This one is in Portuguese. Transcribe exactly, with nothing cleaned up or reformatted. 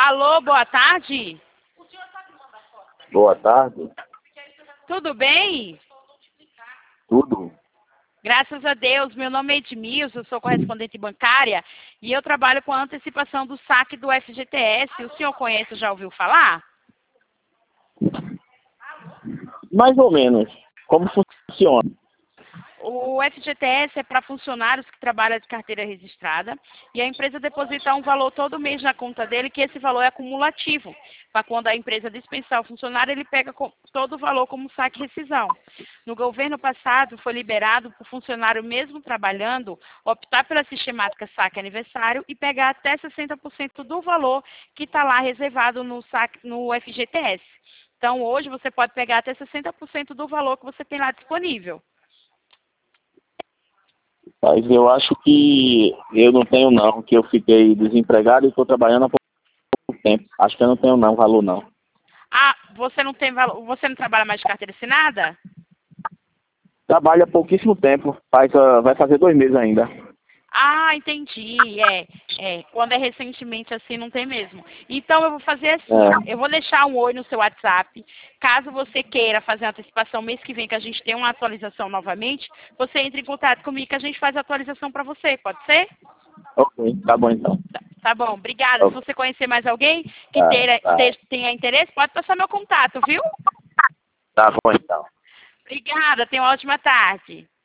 Alô, boa tarde. Boa tarde. Tudo bem? Tudo? Graças a Deus. Meu nome é Edmilson, eu sou correspondente bancária e eu trabalho com a antecipação do saque do F G T S. O senhor conhece, já ouviu falar? Mais ou menos. Como funciona? O F G T S é para funcionários que trabalham de carteira registrada e a empresa deposita um valor todo mês na conta dele, que esse valor é acumulativo. Para quando a empresa dispensar o funcionário, ele pega todo o valor como saque e rescisão. No governo passado, foi liberado para o funcionário mesmo trabalhando optar pela sistemática saque aniversário e pegar até sessenta por cento do valor que está lá reservado no, saque, no F G T S. Então, hoje, você pode pegar até sessenta por cento do valor que você tem lá disponível. Mas eu acho que eu não tenho não, que eu fiquei desempregado e estou trabalhando há pouco tempo. Acho que eu não tenho não, valor não. Ah, você não tem valor, você não trabalha mais de carteira assinada? Trabalho há pouquíssimo tempo, faz, uh, vai fazer dois meses ainda. Ah, entendi. É, é. Quando é recentemente assim, não tem mesmo. Então, eu vou fazer assim, ó. É. Eu vou deixar um oi no seu WhatsApp. Caso você queira fazer uma antecipação mês que vem, que a gente tem uma atualização novamente, você entra em contato comigo que a gente faz a atualização para você. Pode ser? Ok, tá bom então. Tá, tá bom, obrigada. Se Ok. você conhecer mais alguém que Tá, teira, tá. te- tenha interesse, pode passar meu contato, viu? Tá bom então. Obrigada. Tenha uma ótima tarde.